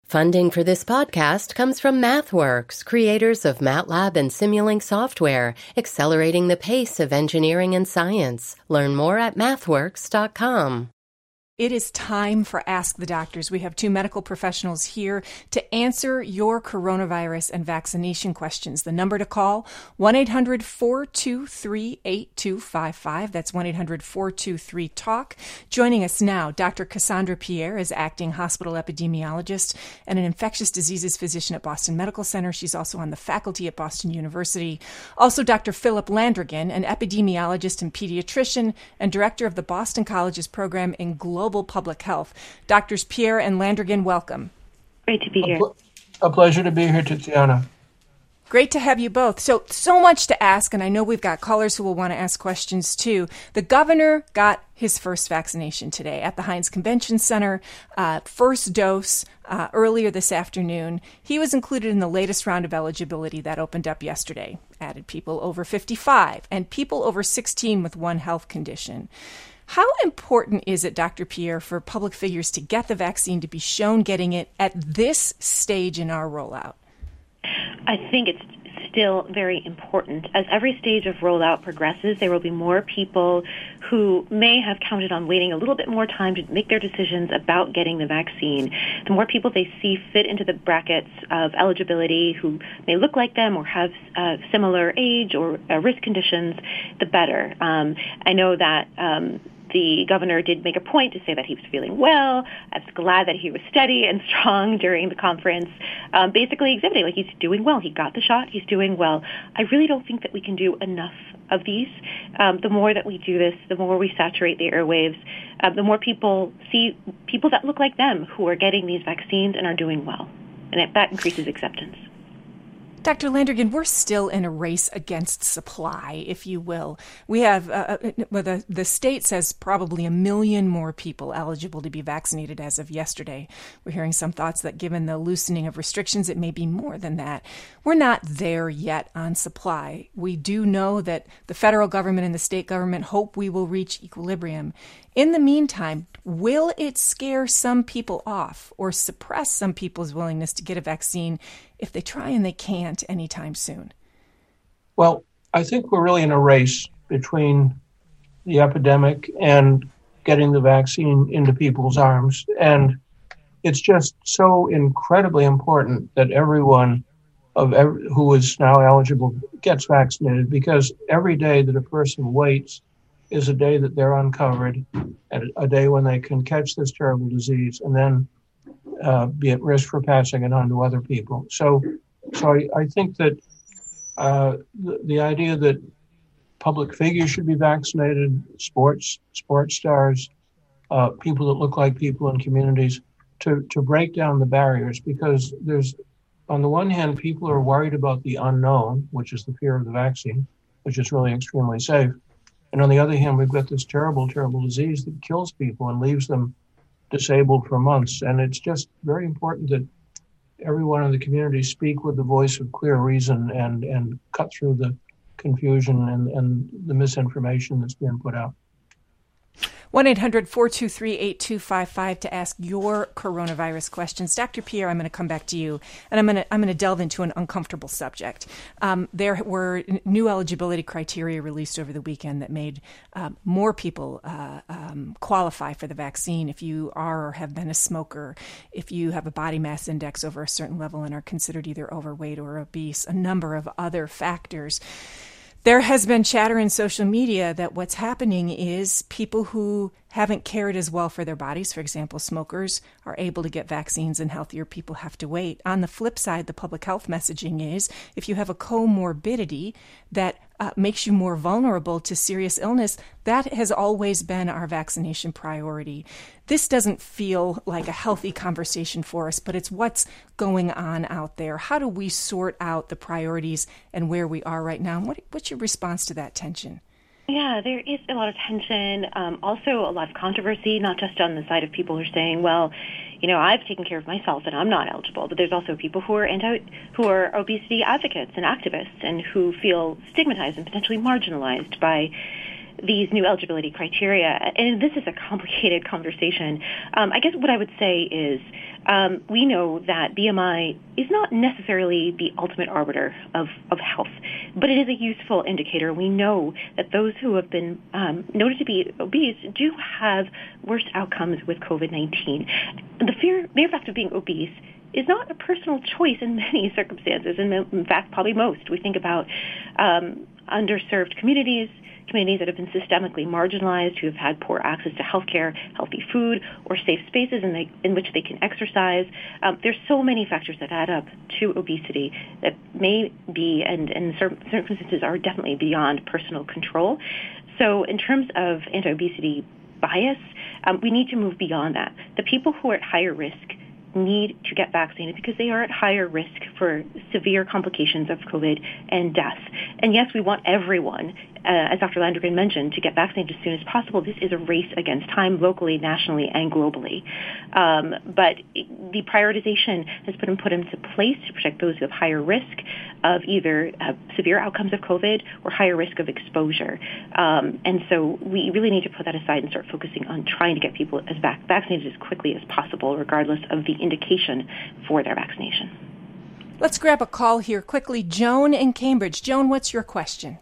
Funding for this podcast comes from MathWorks, creators of MATLAB and Simulink software, accelerating the pace of engineering and science. Learn more at mathworks.com. It is time for Ask the Doctors. We have two medical professionals here to answer your coronavirus and vaccination questions. The number to call, 1-800-423-8255. That's 1-800-423-TALK. Joining us now, Dr. Cassandra Pierre is acting hospital epidemiologist and an infectious diseases physician at Boston Medical Center. She's also on the faculty at Boston University. Also, Dr. Philip Landrigan, an epidemiologist and pediatrician and director of the Boston College's program in global public health. Doctors Pierre and Landrigan, welcome. Great to be here. A pleasure to be here, Tatiana. Great to have you both. So much to ask, and I know we've got callers who will want to ask questions too. The governor got his first vaccination today at the Heinz Convention Center, first dose earlier this afternoon. He was included in the latest round of eligibility that opened up yesterday, added people over 55 and people over 16 with one health condition. How important is it, Dr. Pierre, for public figures to get the vaccine, to be shown getting it at this stage in our rollout? I think it's still very important. As every stage of rollout progresses, there will be more people who may have counted on waiting a little bit more time to make their decisions about getting the vaccine. The more people they see fit into the brackets of eligibility who may look like them or have similar age or risk conditions, the better. I know that the governor did make a point to say that he was feeling well. I was glad that he was steady and strong during the conference, basically exhibiting like he's doing well. He got the shot. He's doing well. I really don't think that we can do enough of these. The more that we do this, the more we saturate the airwaves, the more people see people that look like them who are getting these vaccines and are doing well. And that increases acceptance. Dr. Landrigan, we're still in a race against supply, if you will. We have, the state says probably 1 million more people eligible to be vaccinated as of yesterday. We're hearing some thoughts that given the loosening of restrictions, it may be more than that. We're not there yet on supply. We do know that the federal government and the state government hope we will reach equilibrium. In the meantime, will it scare some people off or suppress some people's willingness to get a vaccine if they try and they can't anytime soon? Well, I think we're really in a race between the epidemic and getting the vaccine into people's arms. And it's just so incredibly important that everyone who is now eligible gets vaccinated, because every day that a person waits is a day that they're uncovered, and a day when they can catch this terrible disease and then be at risk for passing it on to other people. So I think that the idea that public figures should be vaccinated, sports stars, people that look like people in communities, to break down the barriers, because there's, on the one hand, people are worried about the unknown, which is the fear of the vaccine, which is really extremely safe. And on the other hand, we've got this terrible, terrible disease that kills people and leaves them disabled for months. And it's just very important that everyone in the community speak with the voice of clear reason and cut through the confusion and the misinformation that's being put out. 1-800-423-8255 to ask your coronavirus questions. Dr. Pierre, I'm going to come back to you, and I'm going to delve into an uncomfortable subject. There were new eligibility criteria released over the weekend that made more people qualify for the vaccine if you are or have been a smoker, if you have a body mass index over a certain level and are considered either overweight or obese, a number of other factors. There has been chatter in social media that what's happening is people who haven't cared as well for their bodies, for example, smokers, are able to get vaccines and healthier people have to wait. On the flip side, the public health messaging is if you have a comorbidity that makes you more vulnerable to serious illness, that has always been our vaccination priority. This doesn't feel like a healthy conversation for us, but it's what's going on out there. How do we sort out the priorities and where we are right now? What's your response to that tension? Yeah, there is a lot of tension, also a lot of controversy, not just on the side of people who are saying, well, you know, I've taken care of myself and I'm not eligible, but there's also people who are obesity advocates and activists and who feel stigmatized and potentially marginalized by these new eligibility criteria. And this is a complicated conversation. I guess what I would say is we know that BMI is not necessarily the ultimate arbiter of health, but it is a useful indicator. We know that those who have been noted to be obese do have worse outcomes with COVID-19. The mere fact of being obese is not a personal choice in many circumstances, and in fact, probably most. We think about underserved communities that have been systemically marginalized, who have had poor access to healthcare, healthy food, or safe spaces in which they can exercise. There's so many factors that add up to obesity that may be, and in certain circumstances are definitely beyond personal control. So in terms of anti-obesity bias, we need to move beyond that. The people who are at higher risk need to get vaccinated because they are at higher risk for severe complications of COVID and death. And yes, we want everyone, as Dr. Landrigan mentioned, to get vaccinated as soon as possible. This is a race against time, locally, nationally, and globally. But the prioritization has been put into place to protect those who have higher risk of either severe outcomes of COVID or higher risk of exposure. And so we really need to put that aside and start focusing on trying to get people as vaccinated as quickly as possible, regardless of the indication for their vaccination. Let's grab a call here quickly. Joan in Cambridge. Joan, what's your question?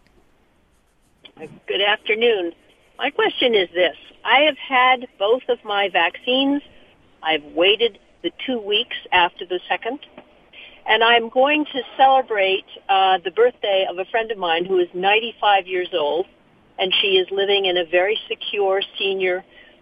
Good afternoon. My question is this. I have had both of my vaccines. I've waited the 2 weeks after the second. And I'm going to celebrate the birthday of a friend of mine who is 95 years old, and she is living in a very secure senior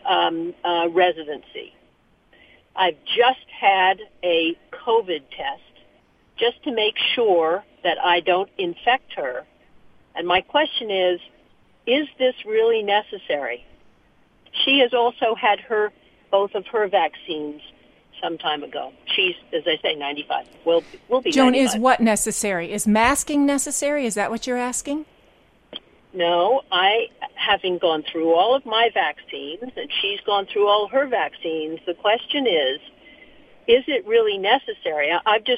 residency. I've just had a COVID test just to make sure that I don't infect her. And my question is this really necessary? She has also had both of her vaccines some time ago. She's, as I say, 95. Will be Joan, 95. is what necessary? Is masking necessary? Is that what you're asking? No, having gone through all of my vaccines, and she's gone through all her vaccines, the question is it really necessary? I've just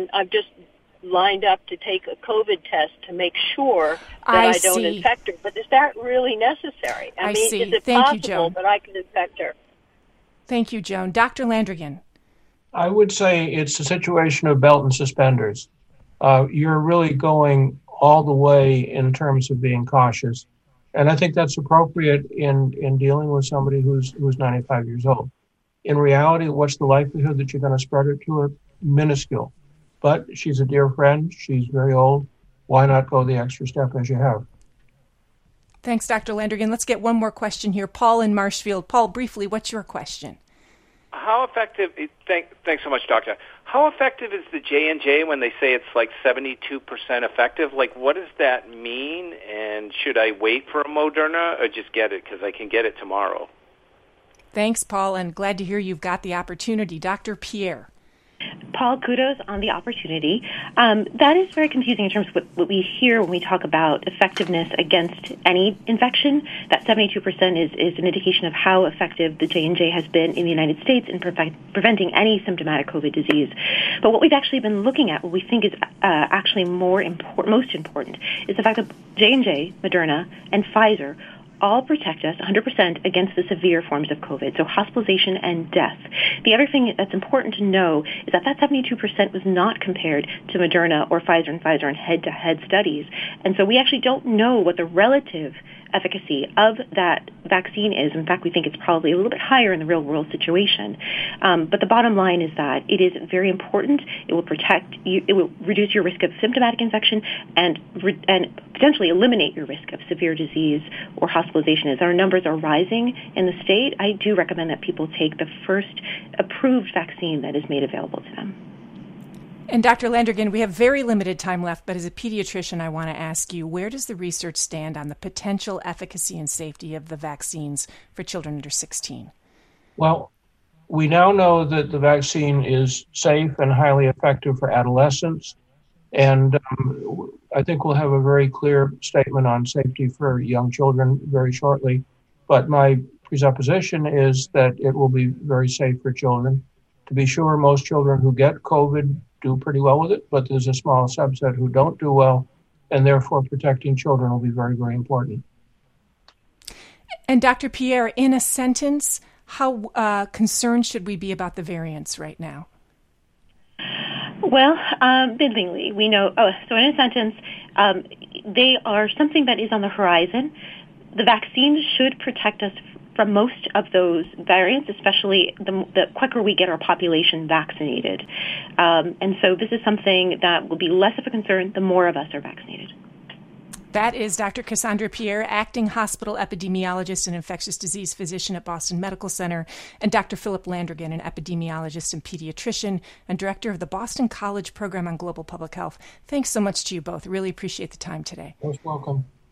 lined up to take a COVID test to make sure that I don't infect her. But is that really necessary? I mean, see. Is it Thank possible you, Joan. that I can infect her? Thank you, Joan. Dr. Landrigan. I would say it's a situation of belt and suspenders. You're really going all the way in terms of being cautious. And I think that's appropriate in dealing with somebody who's 95 years old. In reality, what's the likelihood that you're going to spread it to her? Minuscule. But she's a dear friend. She's very old. Why not go the extra step as you have? Thanks, Dr. Landrigan. Let's get one more question here. Paul in Marshfield. Paul, briefly, what's your question? How effective, thanks so much, Doctor. How effective is the J&J when they say it's like 72% effective? Like, what does that mean? And should I wait for a Moderna or just get it because I can get it tomorrow? Thanks, Paul, and glad to hear you've got the opportunity. Dr. Pierre. Paul, kudos on the opportunity. That is very confusing in terms of what we hear when we talk about effectiveness against any infection. That 72% is an indication of how effective the J&J has been in the United States in preventing any symptomatic COVID disease. But what we've actually been looking at, what we think is actually most important, is the fact that J&J, Moderna, and Pfizer all protect us 100% against the severe forms of COVID, so hospitalization and death. The other thing that's important to know is that 72% was not compared to Moderna or Pfizer in head-to-head studies. And so we actually don't know what the relative efficacy of that vaccine is. In fact, we think it's probably a little bit higher in the real-world situation. But the bottom line is that it is very important. It will protect you. It will reduce your risk of symptomatic infection and potentially eliminate your risk of severe disease or hospitalization. As our numbers are rising in the state, I do recommend that people take the first approved vaccine that is made available to them. And Dr. Landrigan, we have very limited time left, but as a pediatrician, I want to ask you, where does the research stand on the potential efficacy and safety of the vaccines for children under 16? Well, we now know that the vaccine is safe and highly effective for adolescents. And I think we'll have a very clear statement on safety for young children very shortly. But my presupposition is that it will be very safe for children. To be sure, most children who get COVID do pretty well with it, but there's a small subset who don't do well, and therefore protecting children will be very, very important. And Dr. Pierre, in a sentence, how concerned should we be about the variants right now? Well, biddingly, we know. So in a sentence, they are something that is on the horizon. The vaccine should protect us from most of those variants, especially the quicker we get our population vaccinated. And so this is something that will be less of a concern the more of us are vaccinated. That is Dr. Cassandra Pierre, acting hospital epidemiologist and infectious disease physician at Boston Medical Center, and Dr. Philip Landrigan, an epidemiologist and pediatrician and director of the Boston College Program on Global Public Health. Thanks so much to you both. Really appreciate the time today. Most welcome.